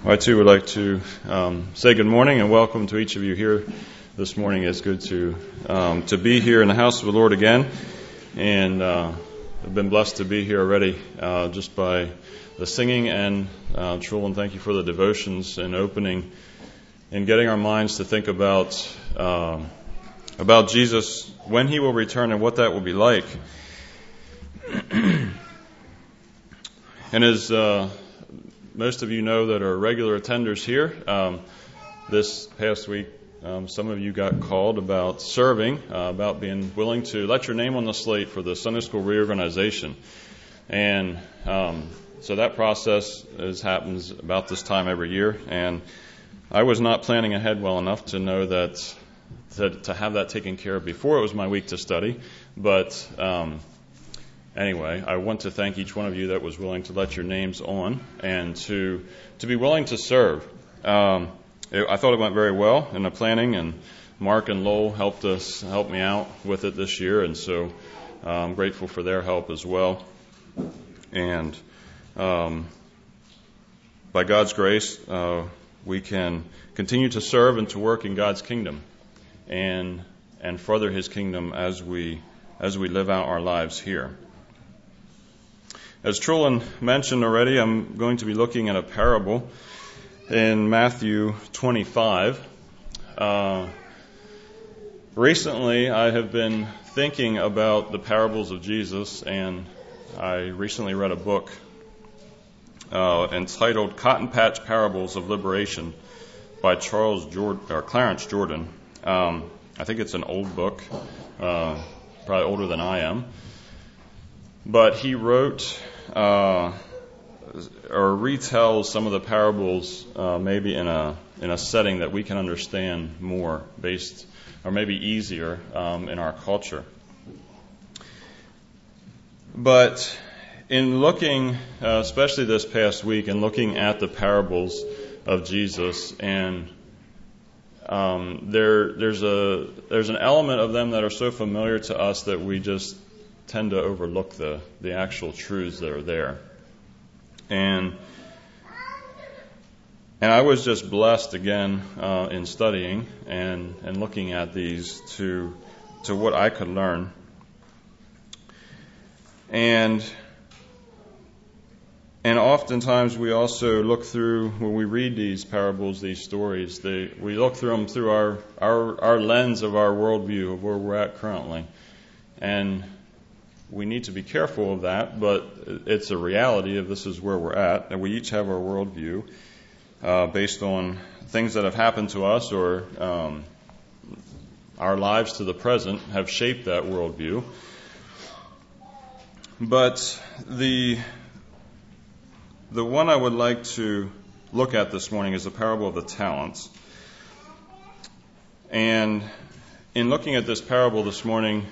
I too would like to say good morning and welcome to each of you here this morning. It's good to be here in the house of the Lord again, and I've been blessed to be here already just by the singing, and Trulin, thank you for the devotions and opening and getting our minds to think about Jesus, when He will return and what that will be like. And as most of you know that are regular attenders here, this past week some of you got called about serving, about being willing to let your name on the slate for the Sunday School reorganization. And so that process happens about this time every year, and I was not planning ahead well enough to know that to have that taken care of before it was my week to study. But anyway, I want to thank each one of you that was willing to let your names on and to be willing to serve. I thought it went very well in the planning, and Mark and Lowell helped me out with it this year, and so I'm grateful for their help as well. And by God's grace, we can continue to serve and to work in God's kingdom and further His kingdom as we live out our lives here. As Trulin mentioned already, I'm going to be looking at a parable in Matthew 25. Recently, I have been thinking about the parables of Jesus, and I recently read a book entitled Cotton Patch Parables of Liberation by Clarence Jordan. I think it's an old book, probably older than I am. But he wrote or retells some of the parables maybe in a setting that we can understand more, based or maybe easier in our culture. But in looking, especially this past week, and looking at the parables of Jesus, and there's an element of them that are so familiar to us that we just tend to overlook the actual truths that are there. And I was just blessed again in studying and looking at these to what I could learn. And oftentimes we also look through, when we read these parables, these stories, we look through them through our lens of our worldview of where we're at currently. And we need to be careful of that, but it's a reality of this is where we're at, and we each have our worldview based on things that have happened to us, or our lives to the present have shaped that worldview. But the one I would like to look at this morning is the parable of the talents. And in looking at this parable this morning,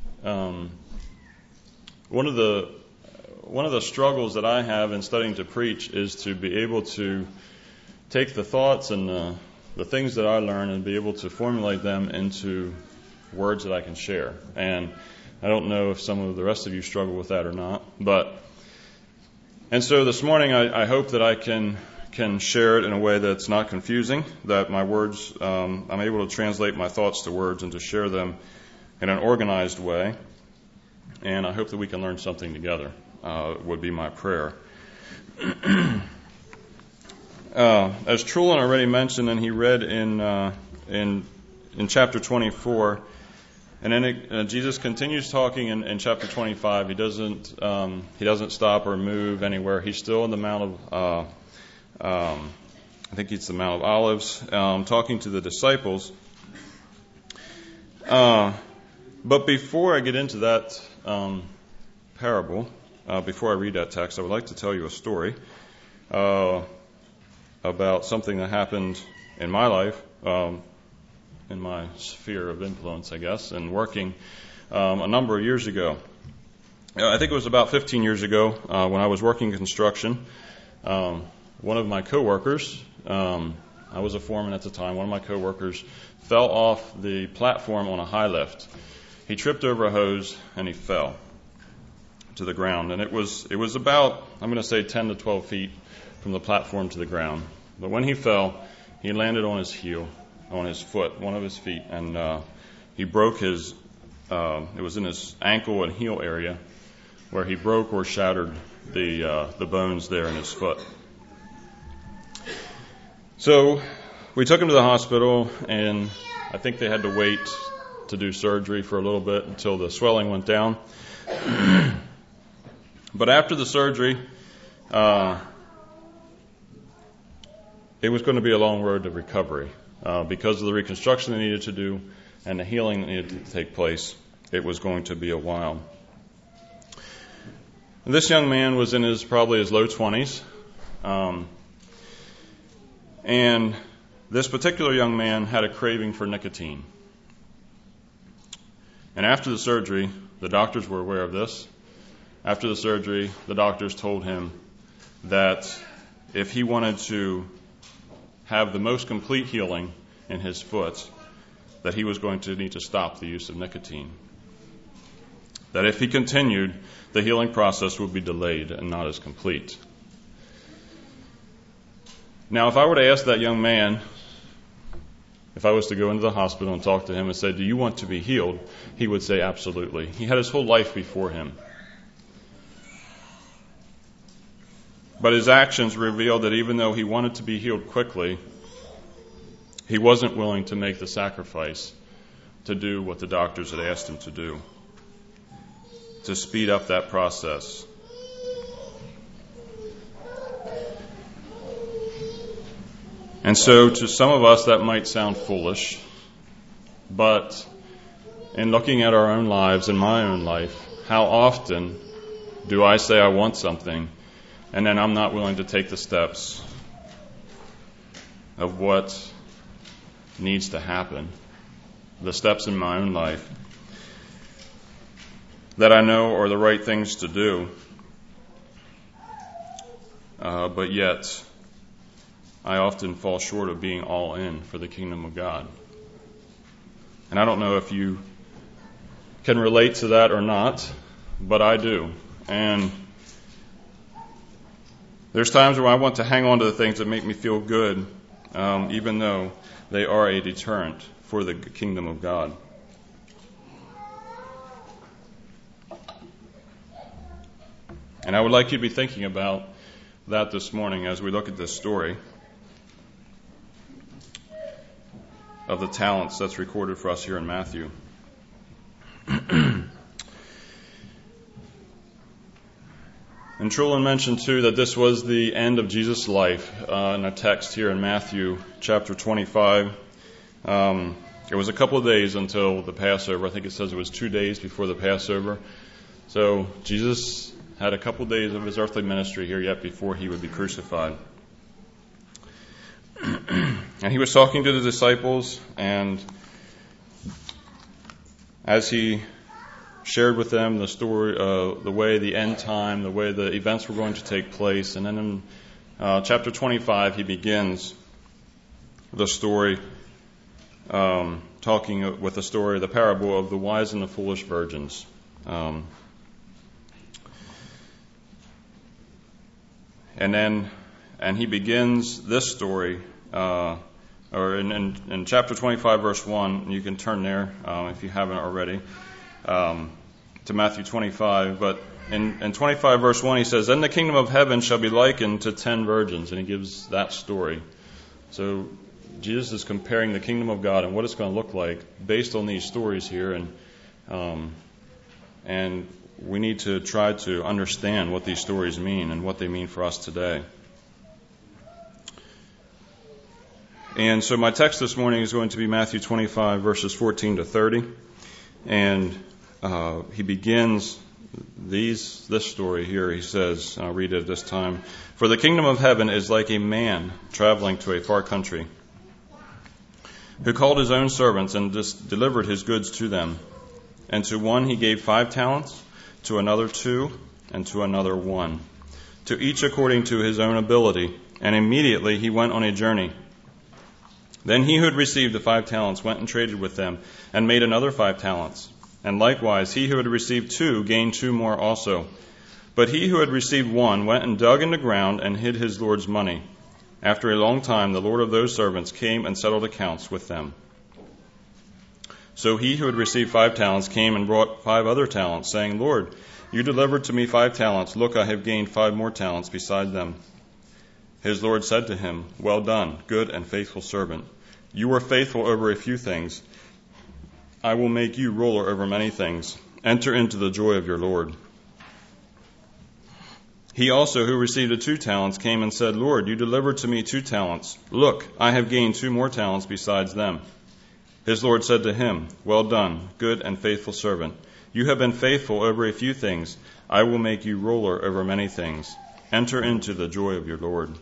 one of the struggles that I have in studying to preach is to be able to take the thoughts and the things that I learn and be able to formulate them into words that I can share. And I don't know if some of the rest of you struggle with that or not. And so this morning I hope that I can share it in a way that's not confusing, that my words, I'm able to translate my thoughts to words and to share them in an organized way. And I hope that we can learn something together, would be my prayer. As Trulin already mentioned, and he read in chapter 24, and then Jesus continues talking in chapter 25. He doesn't stop or move anywhere. He's still in the Mount of, I think it's the Mount of Olives, talking to the disciples. But before I get into that parable, before I read that text, I would like to tell you a story about something that happened in my life, in my sphere of influence, I guess, and working a number of years ago. I think it was about 15 years ago when I was working construction. One of my coworkers, I was a foreman at the time, one of my coworkers fell off the platform on a high lift. He tripped over a hose and he fell to the ground. And it was about, I'm going to say 10 to 12 feet from the platform to the ground. But when he fell, he landed on his heel, on his foot, one of his feet, and he broke his, it was in his ankle and heel area, where he broke or shattered the bones there in his foot. So we took him to the hospital, and I think they had to wait to do surgery for a little bit until the swelling went down. But after the surgery, it was going to be a long road to recovery. Because of the reconstruction they needed to do and the healing that needed to take place, it was going to be a while. This young man was in probably his low 20s. And this particular young man had a craving for nicotine. And after the surgery, the doctors were aware of this. After the surgery, the doctors told him that if he wanted to have the most complete healing in his foot, that he was going to need to stop the use of nicotine. That if he continued, the healing process would be delayed and not as complete. Now, if I were to ask that young man, if I was to go into the hospital and talk to him and say, do you want to be healed? He would say, absolutely. He had his whole life before him. But his actions revealed that even though he wanted to be healed quickly, he wasn't willing to make the sacrifice to do what the doctors had asked him to do, to speed up that process. And so to some of us that might sound foolish, but in looking at our own lives and my own life, how often do I say I want something and then I'm not willing to take the steps of what needs to happen, the steps in my own life that I know are the right things to do, but yet I often fall short of being all in for the kingdom of God. And I don't know if you can relate to that or not, but I do. And there's times where I want to hang on to the things that make me feel good, even though they are a deterrent for the kingdom of God. And I would like you to be thinking about that this morning as we look at this story of the talents that's recorded for us here in Matthew. And Trulin mentioned too that this was the end of Jesus' life in a text here in Matthew chapter 25. It was a couple of days until the Passover. I think it says it was 2 days before the Passover. So Jesus had a couple of days of his earthly ministry here yet before he would be crucified. And he was talking to the disciples, and as he shared with them the story, the way the end time, the way the events were going to take place. And then in chapter 25, he begins the story, talking with the story, the parable of the wise and the foolish virgins. And he begins this story, or in chapter 25, verse 1, you can turn there if you haven't already, to Matthew 25. But in 25, verse 1, he says, "Then the kingdom of heaven shall be likened to 10 virgins." And he gives that story. So Jesus is comparing the kingdom of God and what it's going to look like based on these stories here. And we need to try to understand what these stories mean and what they mean for us today. And so my text this morning is going to be Matthew 25, verses 14 to 30. And he begins this story here. He says, I'll read it this time. "For the kingdom of heaven is like a man traveling to a far country, who called his own servants and delivered his goods to them. And to one he gave 5 talents, to another 2, and to another 1, to each according to his own ability. And immediately he went on a journey. Then he who had received the 5 talents went and traded with them, and made another 5 talents. And likewise he who had received 2 gained 2 more also. But he who had received 1 went and dug in the ground and hid his Lord's money. After a long time, the Lord of those servants came and settled accounts with them. So he who had received 5 talents came and brought 5 other talents, saying, Lord, you delivered to me 5 talents. Look, I have gained 5 more talents beside them. His Lord said to him, Well done, good and faithful servant. You were faithful over a few things. I will make you ruler over many things. Enter into the joy of your Lord. He also, who received 2 talents, came and said, Lord, you delivered to me 2 talents. Look, I have gained 2 more talents besides them. His Lord said to him, Well done, good and faithful servant. You have been faithful over a few things. I will make you ruler over many things. Enter into the joy of your Lord.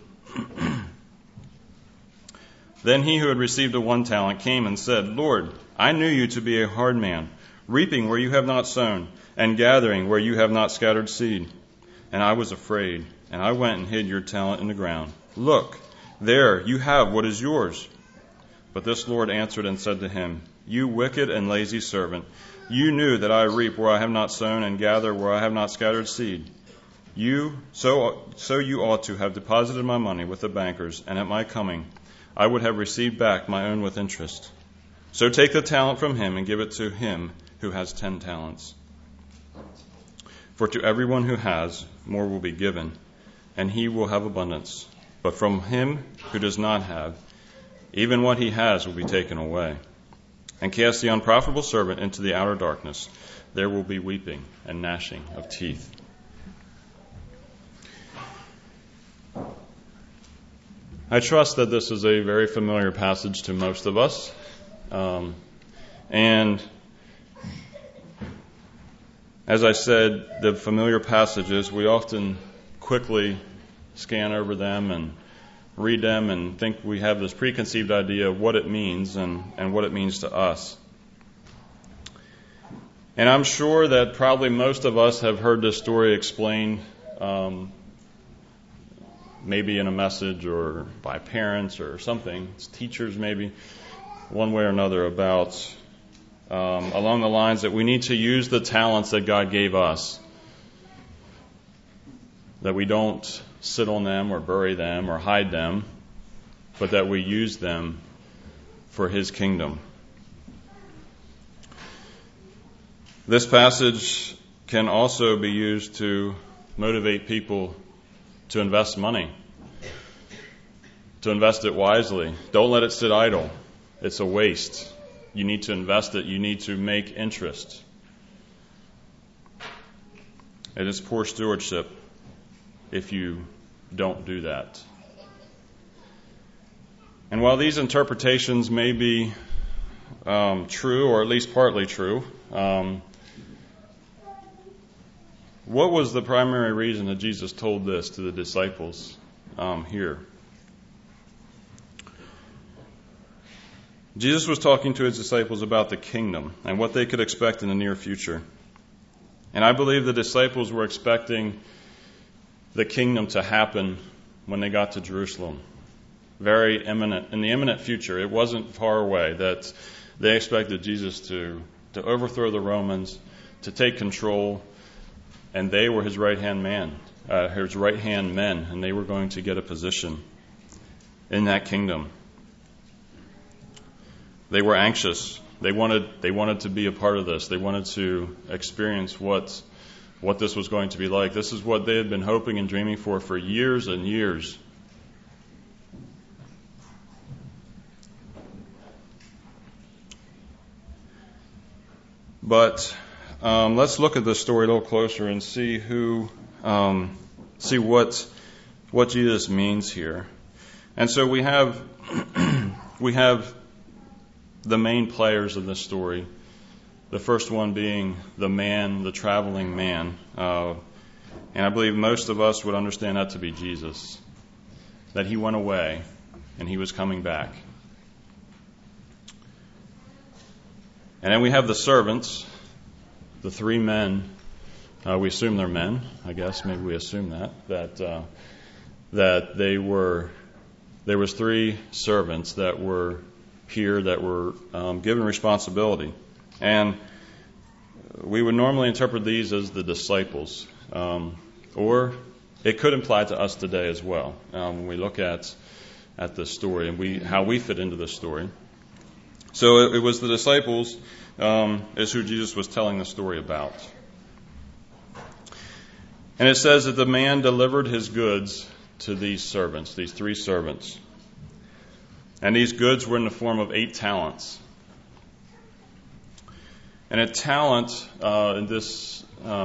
Then he who had received 1 talent came and said, Lord, I knew you to be a hard man, reaping where you have not sown, and gathering where you have not scattered seed. And I was afraid, and I went and hid your talent in the ground. Look, there you have what is yours. But this Lord answered and said to him, You wicked and lazy servant, you knew that I reap where I have not sown, and gather where I have not scattered seed. So you ought to have deposited my money with the bankers, and at my coming I would have received back my own with interest. So take the talent from him and give it to him who has 10 talents. For to everyone who has, more will be given, and he will have abundance. But from him who does not have, even what he has will be taken away. And cast the unprofitable servant into the outer darkness. There will be weeping and gnashing of teeth. I trust that this is a very familiar passage to most of us. And as I said, the familiar passages, we often quickly scan over them and read them and think we have this preconceived idea of what it means and what it means to us. And I'm sure that probably most of us have heard this story explained maybe in a message or by parents or something, it's teachers maybe, one way or another, about along the lines that we need to use the talents that God gave us, that we don't sit on them or bury them or hide them, but that we use them for His kingdom. This passage can also be used to motivate people to invest money, to invest it wisely. Don't let it sit idle. It's a waste. You need to invest it. You need to make interest. It is poor stewardship if you don't do that. And while these interpretations may be true, or at least partly true, what was the primary reason that Jesus told this to the disciples here? Jesus was talking to His disciples about the kingdom and what they could expect in the near future. And I believe the disciples were expecting the kingdom to happen when they got to Jerusalem. Very imminent, in the imminent future. It wasn't far away that they expected Jesus to overthrow the Romans, to take control, and they were His right-hand men, and they were going to get a position in that kingdom. They were anxious. They wanted to be a part of this. They wanted to experience what this was going to be like. This is what they had been hoping and dreaming for years and years. But let's look at this story a little closer and see what Jesus means here. And so we have the main players of this story. The first one being the traveling man. And I believe most of us would understand that to be Jesus. That He went away and He was coming back. And then we have the servants, the 3 men. We assume they're men, I guess. Maybe we assume that there was 3 servants that were here that were given responsibility. And we would normally interpret these as the disciples. Or it could apply to us today as well. When we look at at this story and how we fit into this story. So it was the disciples is who Jesus was telling the story about. And it says that the man delivered his goods to these servants, these 3 servants. And these goods were in the form of 8 talents. And a talent in this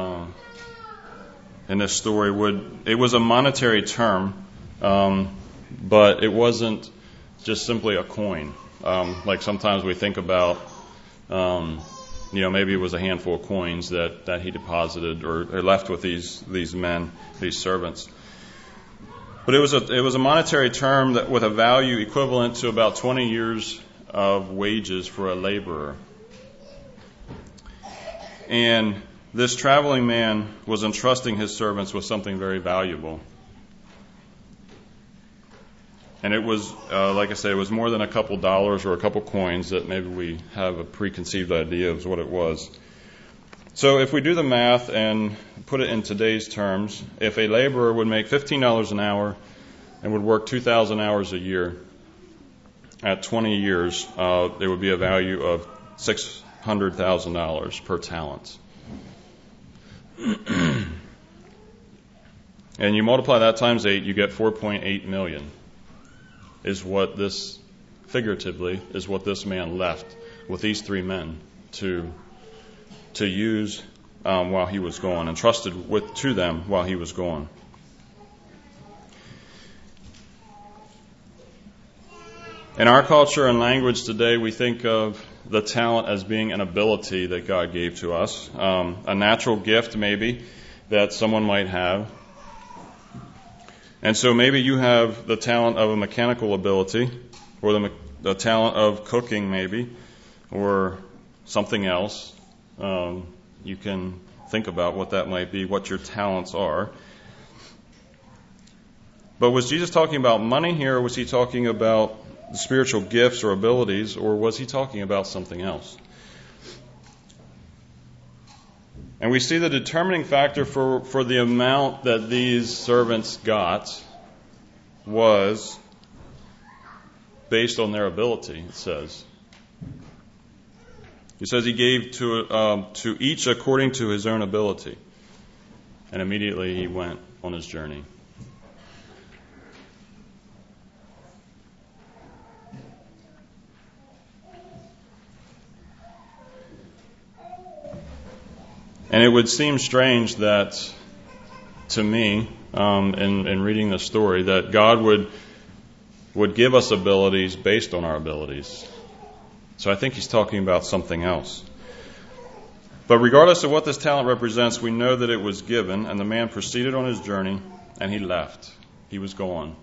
story it was a monetary term, but it wasn't just simply a coin. Like sometimes we think about, maybe it was a handful of coins that he deposited or left with these men, these servants. But it was a monetary term that with a value equivalent to about 20 years of wages for a laborer. And this traveling man was entrusting his servants with something very valuable. And it was, like I said, it was more than a couple dollars or a couple coins that maybe we have a preconceived idea of what it was. So if we do the math and put it in today's terms, if a laborer would make $15 an hour and would work 2,000 hours a year, at 20 years, there would be a value of $600,000 per talent. And you multiply that times 8, you get 4.8 million. Is what this, figuratively, is what this man left with these 3 men to use while he was gone, entrusted to them while he was gone. In our culture and language today, we think of the talent as being an ability that God gave to us, a natural gift maybe that someone might have. And so maybe you have the talent of a mechanical ability, or the talent of cooking maybe, or something else. You can think about what that might be, what your talents are. But was Jesus talking about money here, or was he talking about spiritual gifts or abilities, or was he talking about something else? And we see the determining factor for the amount that these servants got was based on their ability, it says. He says he gave to each according to his own ability. And immediately he went on his journey. And it would seem strange that, to me, in reading the story, that God would give us abilities based on our abilities. So I think he's talking about something else. But regardless of what this talent represents, we know that it was given, and the man proceeded on his journey, and he left. He was gone.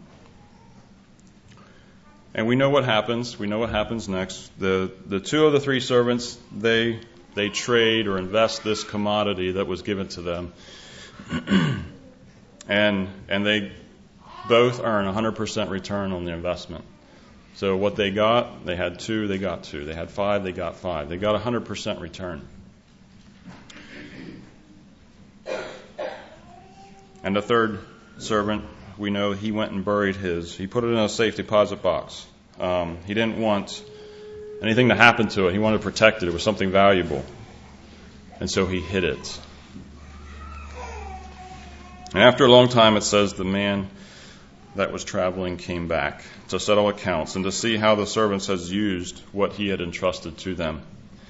And we know what happens. We know what happens next. The 2 of the 3 servants, they trade or invest this commodity that was given to them. and they both earn 100% return on the investment. So what they got, they had 2, they got 2. They had 5, they got 5. They got 100% return. And the 3rd servant, we know he went and buried his. He put it in a safe deposit box. He didn't want anything to happen to it. He wanted to protect it. It was something valuable. And so he hid it. And after a long time, it says the man that was traveling came back to settle accounts and to see how the servants had used what he had entrusted to them.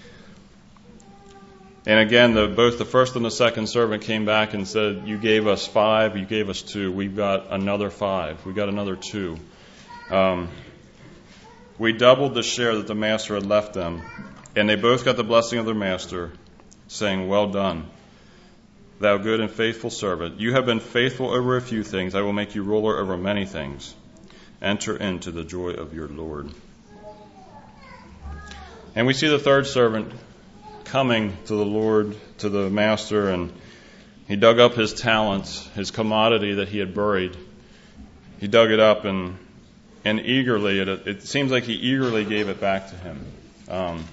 And again, both the first and the second servant came back and said, you gave us 5, you gave us 2, we've got another 5, we've got another 2. We doubled the share that the master had left them, and they both got the blessing of their master, saying, well done, thou good and faithful servant. You have been faithful over a few things. I will make you ruler over many things. Enter into the joy of your Lord. And we see the 3rd servant coming to the Lord, to the master, and he dug up his talents, his commodity that he had buried. He dug it up and eagerly, it seems like he eagerly gave it back to him.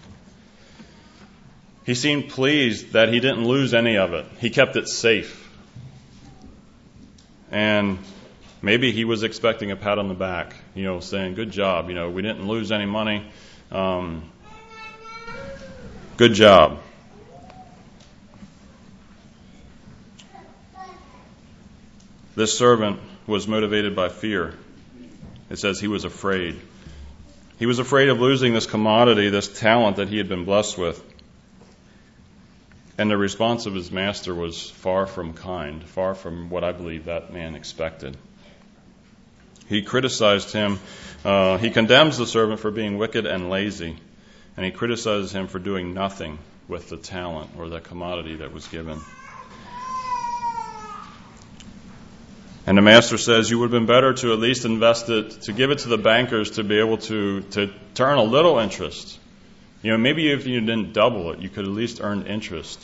He seemed pleased that he didn't lose any of it. He kept it safe. And Maybe he was expecting a pat on the back, saying, good job, we didn't lose any money. Good job. This servant was motivated by fear. It says he was afraid. He was afraid of losing this commodity, this talent that he had been blessed with. And the response of his master was far from kind, far from what I believe that man expected. He criticized him. He condemns the servant for being wicked and lazy. And he criticizes him for doing nothing with the talent or the commodity that was given. And the master says, you would have been better to at least invest it, to give it to the bankers to be able to earn a little interest. Maybe if you didn't double it, you could at least earn interest.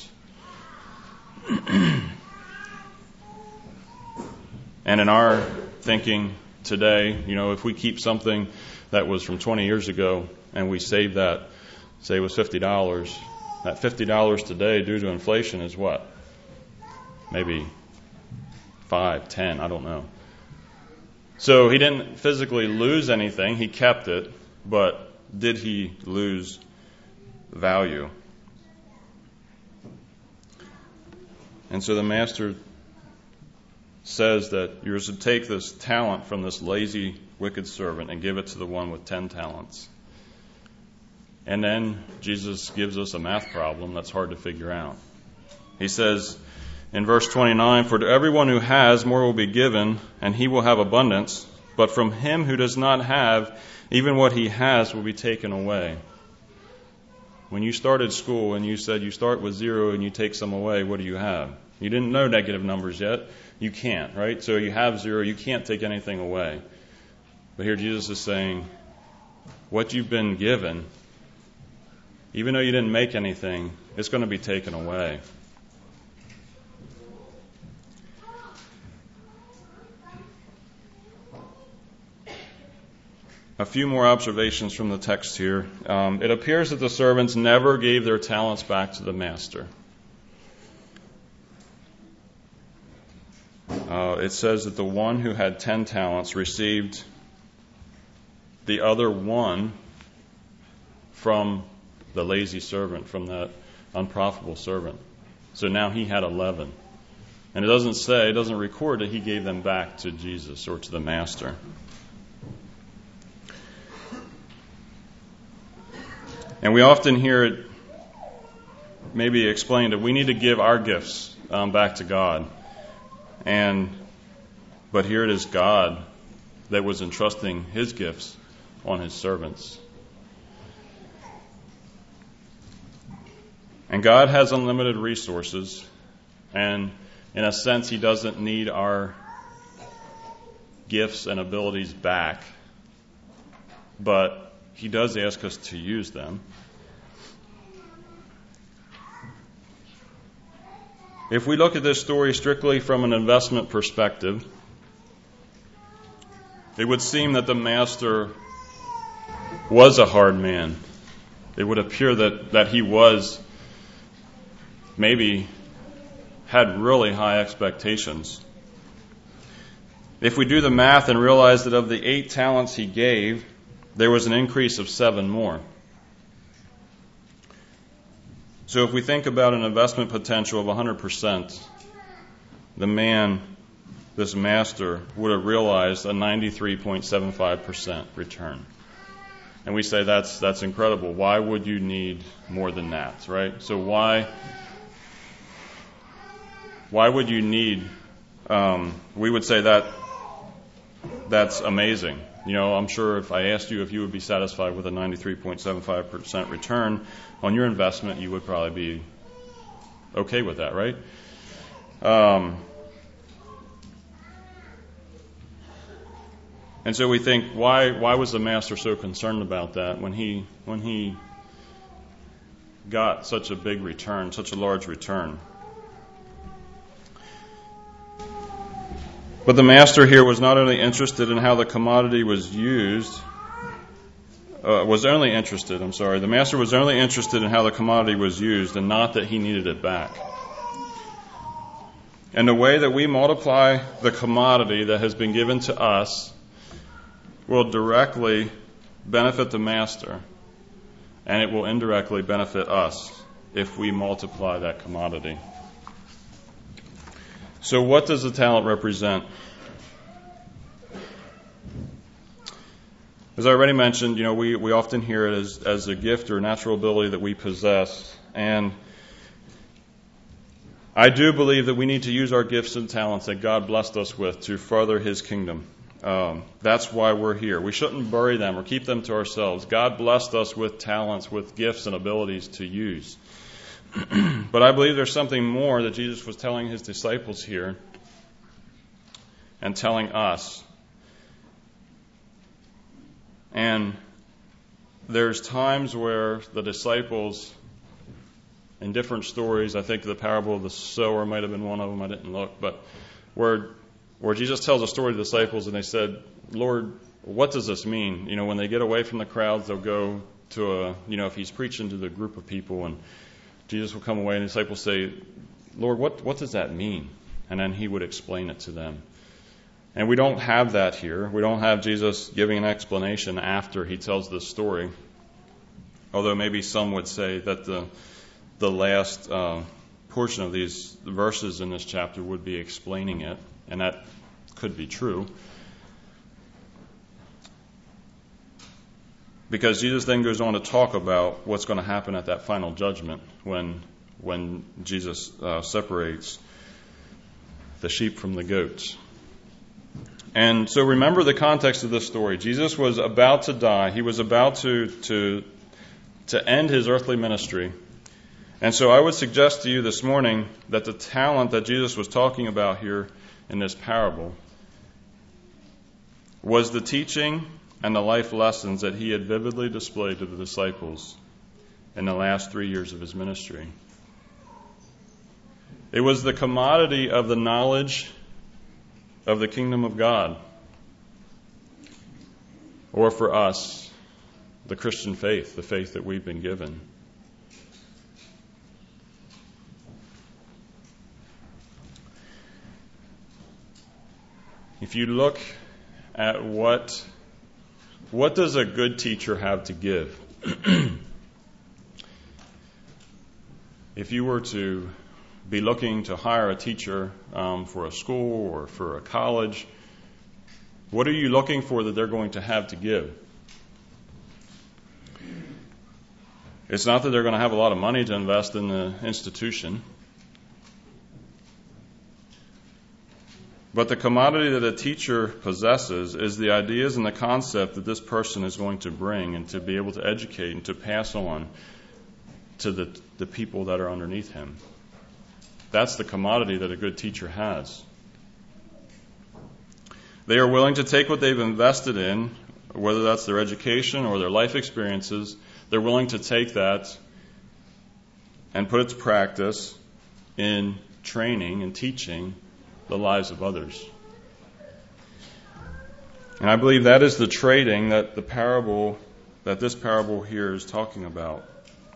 And in our thinking today, if we keep something that was from 20 years ago and we save that, say it was $50, that $50 today due to inflation is what? Maybe 5, 10, I don't know. So he didn't physically lose anything. He kept it, but did he lose value? And so the master says that you're to take this talent from this lazy, wicked servant and give it to the one with 10 talents. And then Jesus gives us a math problem that's hard to figure out. He says in verse 29, for to everyone who has, more will be given, and he will have abundance. But from him who does not have, even what he has will be taken away. When you started school and you said you start with 0 and you take some away, what do you have? You didn't know negative numbers yet. You can't, right? So you have 0, you can't take anything away. But here Jesus is saying, what you've been given, even though you didn't make anything, it's going to be taken away. A few more observations from the text here. It appears that the servants never gave their talents back to the master. It says that the one who had 10 talents received the other one from the lazy servant, from that unprofitable servant. So now he had 11. And it doesn't record that he gave them back to Jesus or to the master. And we often hear it maybe explained that we need to give our gifts back to God. But here it is God that was entrusting his gifts on his servants. And God has unlimited resources, and in a sense he doesn't need our gifts and abilities back, but he does ask us to use them. If we look at this story strictly from an investment perspective, it would seem that the master was a hard man. It would appear that he was, maybe had really high expectations. If we do the math and realize that of the 8 talents he gave, there was an increase of 7 more. So if we think about an investment potential of 100%, this master, would have realized a 93.75% return. And we say that's incredible. Why would you need more than that, right? So why would you need, we would say that's amazing. I'm sure if I asked you if you would be satisfied with a 93.75% return on your investment, you would probably be okay with that, right? And so we think, why was the master so concerned about that when he got such a big return, such a large return? But the master here was not only interested in how the commodity was used, the master was only interested in how the commodity was used and not that he needed it back. And the way that we multiply the commodity that has been given to us will directly benefit the master, and it will indirectly benefit us if we multiply that commodity. So what does the talent represent? As I already mentioned, we often hear it as a gift or natural ability that we possess. And I do believe that we need to use our gifts and talents that God blessed us with to further His kingdom. That's why we're here. We shouldn't bury them or keep them to ourselves. God blessed us with talents, with gifts and abilities to use. But I believe there's something more that Jesus was telling His disciples here and telling us. And there's times where the disciples, in different stories, I think the parable of the sower might have been one of them, I didn't look, but where Jesus tells a story to the disciples and they said, Lord, what does this mean? When they get away from the crowds, they'll go to if He's preaching to the group of people, and Jesus will come away and the disciples say, Lord, what does that mean? And then He would explain it to them. And we don't have that here. We don't have Jesus giving an explanation after He tells this story. Although maybe some would say that the last portion of these verses in this chapter would be explaining it. And that could be true. Because Jesus then goes on to talk about what's going to happen at that final judgment when Jesus separates the sheep from the goats. And so remember the context of this story. Jesus was about to die. He was about to end His earthly ministry. And so I would suggest to you this morning that the talent that Jesus was talking about here in this parable was the teaching and the life lessons that He had vividly displayed to the disciples in the last 3 years of His ministry. It was the commodity of the knowledge of the kingdom of God, or for us, the Christian faith, the faith that we've been given. If you look at what does a good teacher have to give? If you were to be looking to hire a teacher for a school or for a college, what are you looking for that they're going to have to give? It's not that they're going to have a lot of money to invest in the institution, but the commodity that a teacher possesses is the ideas and the concept that this person is going to bring and to be able to educate and to pass on to the people that are underneath him. That's the commodity that a good teacher has. They are willing to take what they've invested in, whether that's their education or their life experiences. They're willing to take that and put it to practice in training and teaching the lives of others. And I believe that is the trading that this parable here is talking about.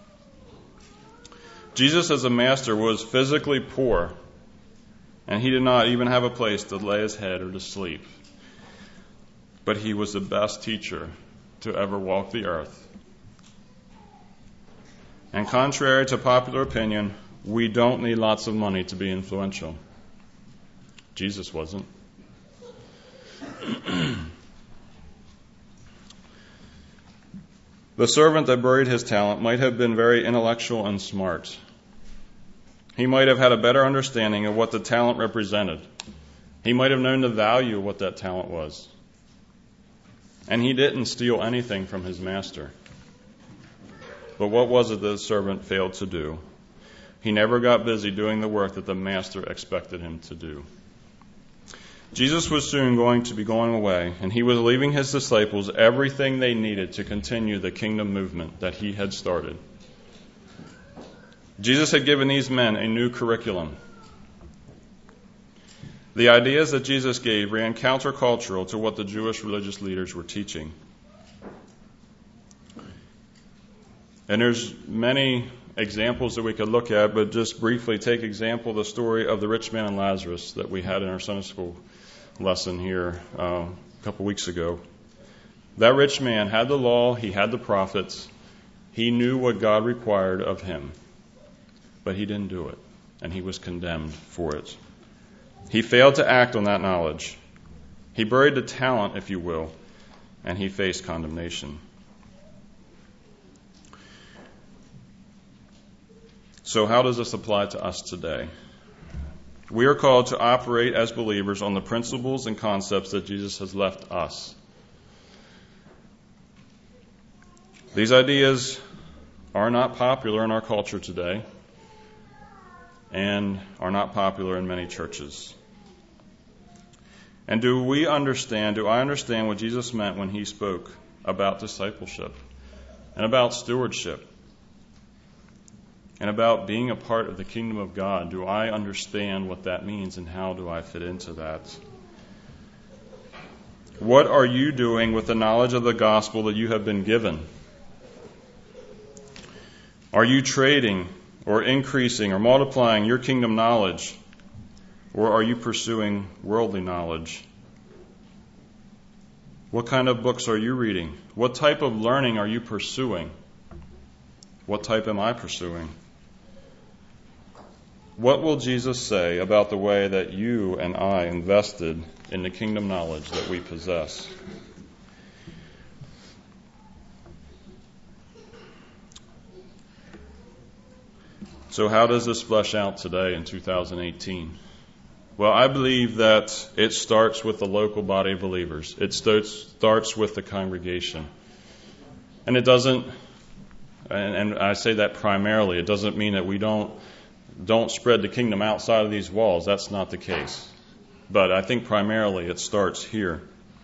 Jesus as a master was physically poor, and He did not even have a place to lay His head or to sleep. But He was the best teacher to ever walk the earth. And contrary to popular opinion, we don't need lots of money to be influential. Jesus wasn't. The servant that buried his talent might have been very intellectual and smart. He might have had a better understanding of what the talent represented. He might have known the value of what that talent was. And he didn't steal anything from his master. But what was it that the servant failed to do? He never got busy doing the work that the master expected him to do. Jesus was soon going to be going away, and He was leaving His disciples everything they needed to continue the kingdom movement that He had started. Jesus had given these men a new curriculum. The ideas that Jesus gave ran countercultural to what the Jewish religious leaders were teaching. And there's many examples that we could look at, but just briefly take example the story of the rich man and Lazarus that we had in our Sunday school lesson here a couple weeks ago. That rich man had the law, he had the prophets, he knew what God required of him, but he didn't do it, and he was condemned for it. He failed to act on that knowledge. He buried the talent, if you will, and he faced condemnation. So how does this apply to us today? We are called to operate as believers on the principles and concepts that Jesus has left us. These ideas are not popular in our culture today and are not popular in many churches. And do I understand what Jesus meant when he spoke about discipleship and about stewardship and about being a part of the kingdom of God? Do I understand what that means, and how do I fit into that? What are you doing with the knowledge of the gospel that you have been given? Are you trading or increasing or multiplying your kingdom knowledge, or are you pursuing worldly knowledge? What kind of books are you reading? What type of learning are you pursuing? What type am I pursuing? What will Jesus say about the way that you and I invested in the kingdom knowledge that we possess? So how does this flesh out today in 2018? Well, I believe that it starts with the local body of believers. It starts with the congregation. And it doesn't, and I say that primarily, it doesn't mean that we don't spread the kingdom outside of these walls. That's not the case. But I think primarily it starts here.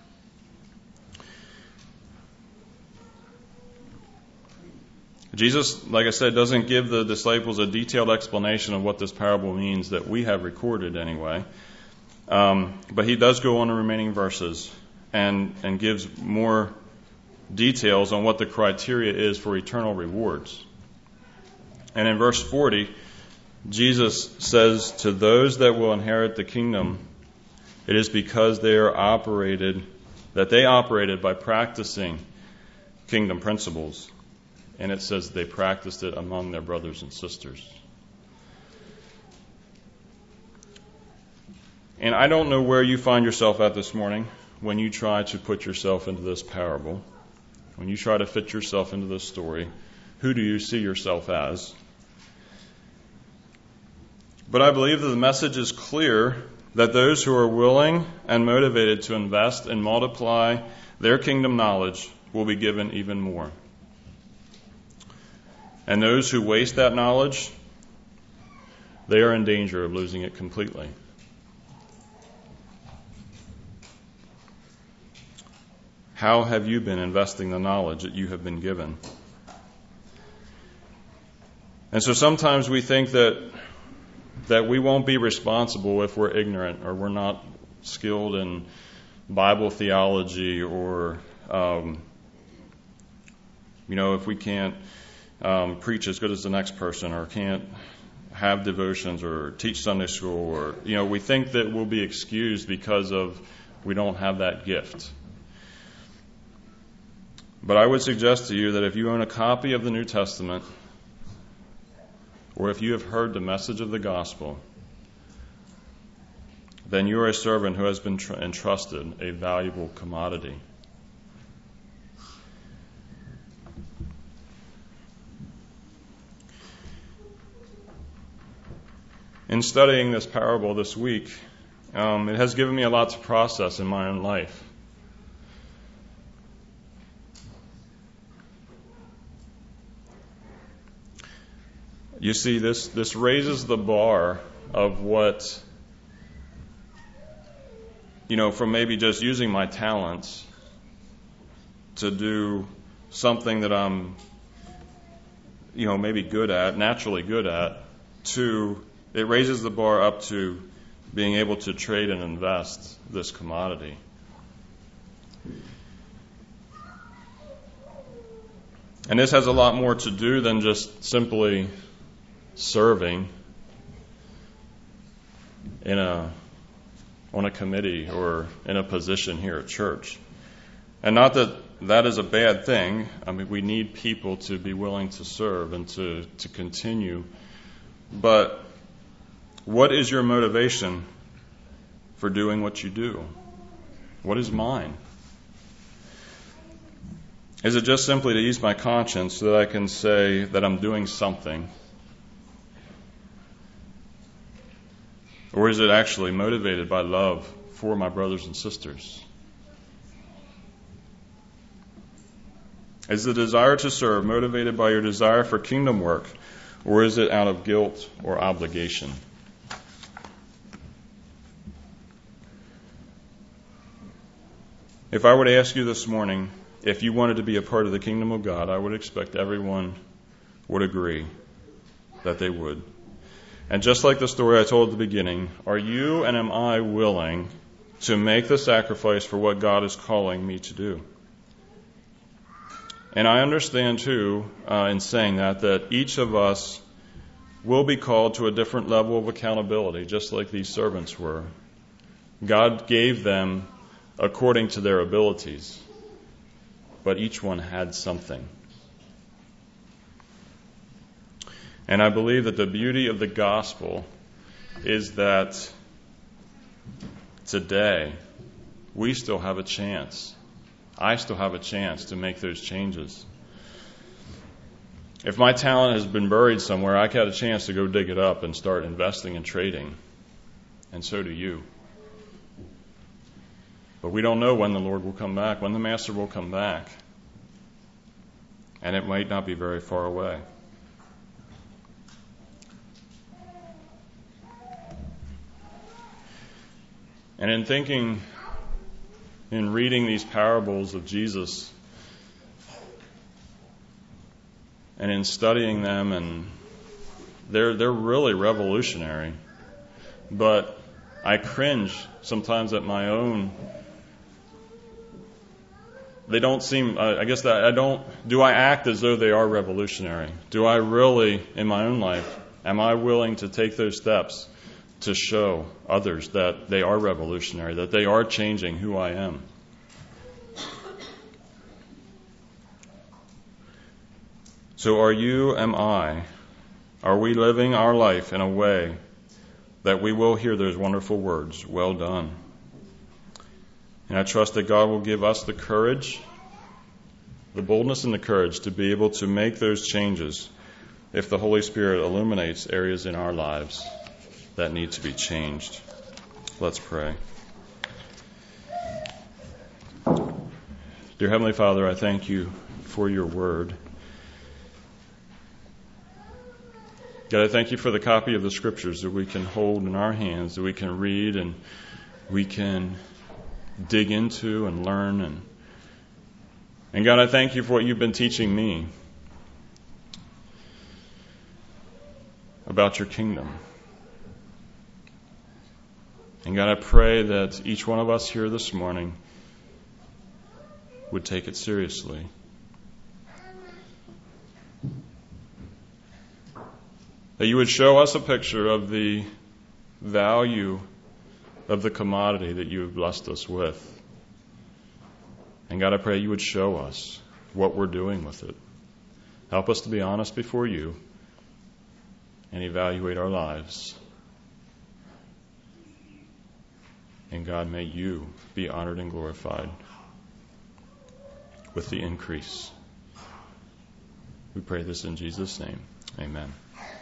Jesus, like I said, doesn't give the disciples a detailed explanation of what this parable means that we have recorded anyway. But he does go on the remaining verses and gives more details on what the criteria is for eternal rewards. And in verse 40, Jesus says, to those that will inherit the kingdom, it is because they operated by practicing kingdom principles. And it says they practiced it among their brothers and sisters. And I don't know where you find yourself at this morning when you try to put yourself into this parable, when you try to fit yourself into this story. Who do you see yourself as? But I believe that the message is clear that those who are willing and motivated to invest and multiply their kingdom knowledge will be given even more. And those who waste that knowledge, they are in danger of losing it completely. How have you been investing the knowledge that you have been given? And so sometimes we think that we won't be responsible if we're ignorant or we're not skilled in Bible theology, or if we can't preach as good as the next person, or can't have devotions or teach Sunday school, or we think that we'll be excused because of we don't have that gift. But I would suggest to you that if you own a copy of the New Testament, or if you have heard the message of the gospel, then you are a servant who has been entrusted a valuable commodity. In studying this parable this week, it has given me a lot to process in my own life. You see, this raises the bar of what, from maybe just using my talents to do something that I'm, maybe good at, naturally good at, to it raises the bar up to being able to trade and invest this commodity. And this has a lot more to do than just simply serving on a committee or in a position here at church. And not that that is a bad thing. I mean, we need people to be willing to serve and to continue. But what is your motivation for doing what you do? What is mine? Is it just simply to ease my conscience so that I can say that I'm doing something? Or is it actually motivated by love for my brothers and sisters? Is the desire to serve motivated by your desire for kingdom work, or is it out of guilt or obligation? If I were to ask you this morning if you wanted to be a part of the kingdom of God, I would expect everyone would agree that they would. And just like the story I told at the beginning, are you and am I willing to make the sacrifice for what God is calling me to do? And I understand, too, in saying that each of us will be called to a different level of accountability, just like these servants were. God gave them according to their abilities, but each one had something. And I believe that the beauty of the gospel is that today we still have a chance. I still have a chance to make those changes. If my talent has been buried somewhere, I got a chance to go dig it up and start investing and trading. And so do you. But we don't know when the Lord will come back, when the Master will come back. And it might not be very far away. And in thinking, in reading these parables of Jesus, and in studying them, and they're really revolutionary. But I cringe sometimes at my own. They don't seem, I guess that I don't, do I act as though they are revolutionary? Do I really, in my own life, am I willing to take those steps to show others that they are revolutionary, that they are changing who I am? So am I, are we living our life in a way that we will hear those wonderful words, well done? And I trust that God will give us the courage, the boldness and the courage to be able to make those changes if the Holy Spirit illuminates areas in our lives that need to be changed. Let's pray. Dear Heavenly Father, I thank you for your word. God, I thank you for the copy of the Scriptures that we can hold in our hands, that we can read and we can dig into and learn. And God, I thank you for what you've been teaching me about your kingdom. And God, I pray that each one of us here this morning would take it seriously. That you would show us a picture of the value of the commodity that you have blessed us with. And God, I pray you would show us what we're doing with it. Help us to be honest before you and evaluate our lives. And God, may you be honored and glorified with the increase. We pray this in Jesus' name. Amen.